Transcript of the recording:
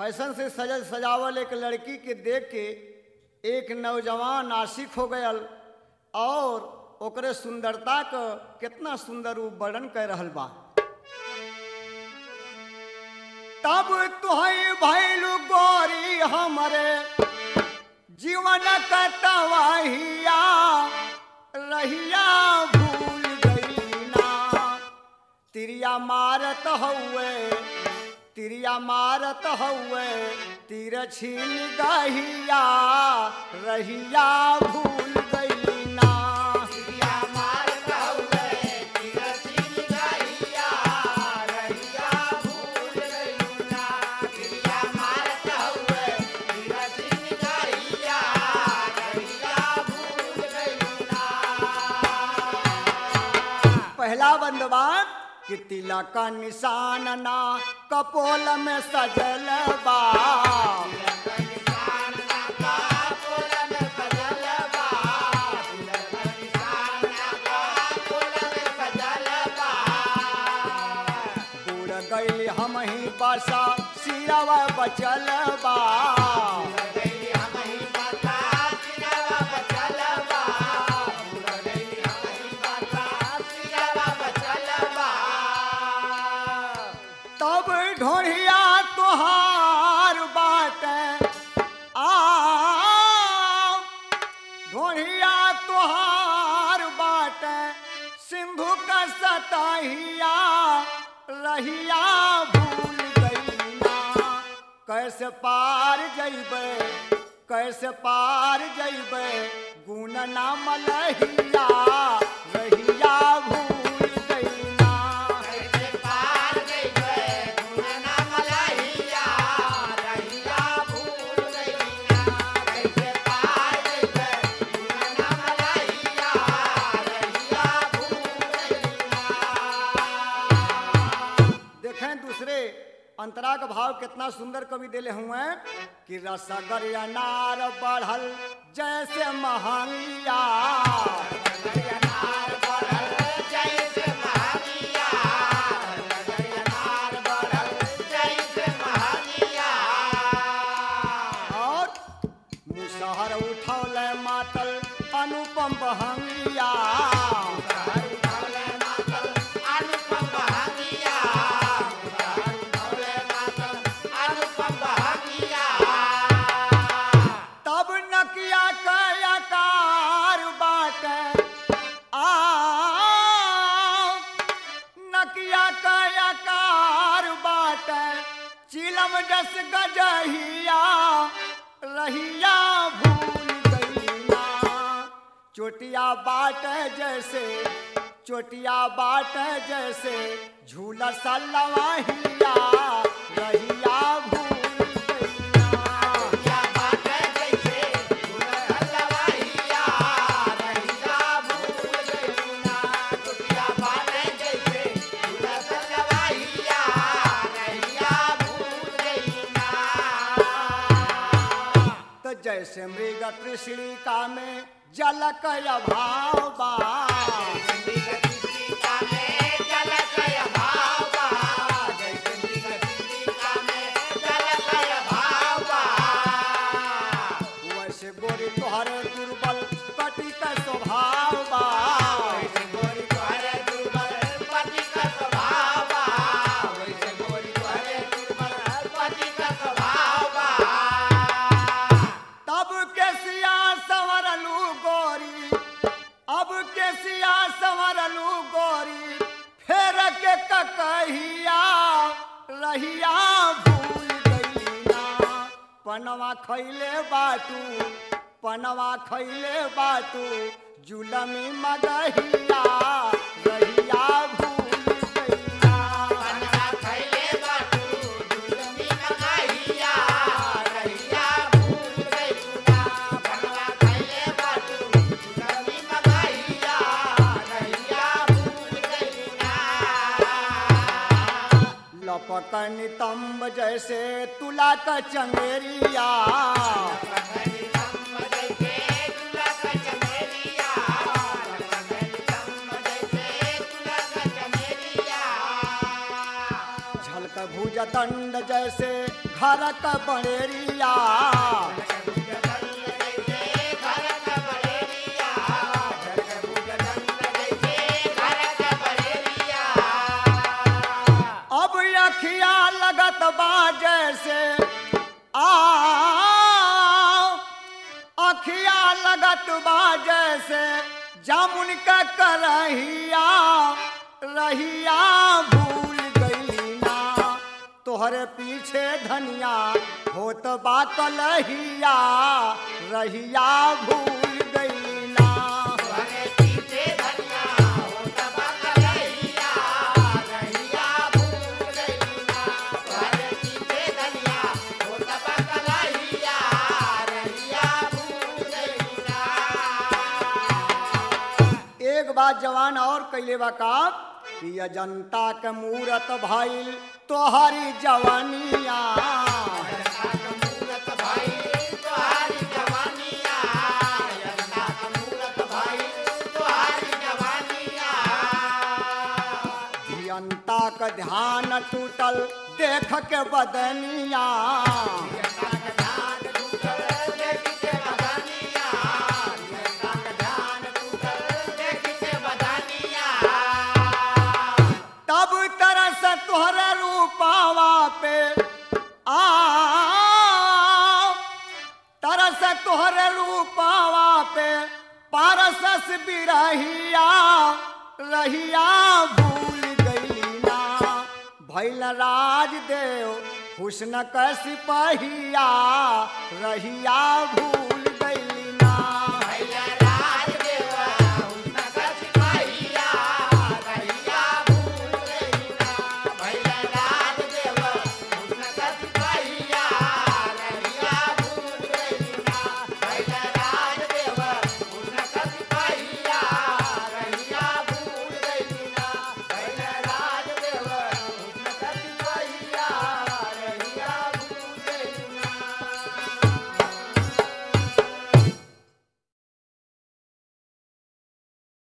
Fashion से सजल सजावल एक लड़की के देख के एक नौजवान आशिक हो गयल और ओकरे सुंदरता का कितना सुंदर वो वर्णन कर रहल बा। तब तुहई भैलू गोरी हमरे जीवन का तवाहिया रहिया भूल गई ना। तिरिया मारत हुए तीर छीन गहिया रहिया भूल गई ना। तिरिया मारत हुए तीर छीन गहिया रहिया भूल गई ना। तिरिया मारत हुए तीर छीन गहिया रहिया भूल गई ना। पहला बंदबान कि तिला का निशान ना कपोल में सजल बा। बूढ़ गई हम ही बसा सिरवा बचल बा। तब ढोढ़िया तोहार बाटे ढोढ़िया तोहार बाटे सिंधु का सतहिया रहिया भूल गई ना। कैसे पार जइबे गुण नाम लहिया रहिया भूल गई ना। दूसरे अंतरा का भाव कितना सुंदर कवि देले हुए कि रसगर अनार बढ़ल जैसे महंगिया। और मुसहर उठौल मातल अनुपम बहंगिया। चिलम जस गजहिया रहिया भूल गई ना। चोटिया बाट जैसे झूला सलवाहिया रहिया भूल गई ना। जैसे मृग त्रिशिका में जलक अभाव बा। वैसे गोरी तोहरे दुर्बल पति का स्वभाव बा। संवरलू गोरी फेर के ककहिया रहिया भूल गई ना। पनवा खैले बाटू जुलमी मगहिया रहिया भूल गई ना। लपकन तंब जैसे तुला का चंगेरिया। झलक भुज दंड जैसे घर क बड़ेरिया अब अखिया लगत बा जैसे अखिया लगत बा जैसे जामुन का करहिया रहिया भूल गई ना तोहरे पीछे धनिया होत बा कलहिया रहिया भूल गई ना एक बात जवान और कैले बा का कि अजंता के मूरत भइल तोहरी जवानिया अजंता का ध्यान टूटल देख के बदनिया तोहरे रूपावा पे तरस तोहरे रूपावा पे पारसस बिरहिया रहिया भूल गई ना भैल राजदेव हुस्न क सिपहिया रहिया भूल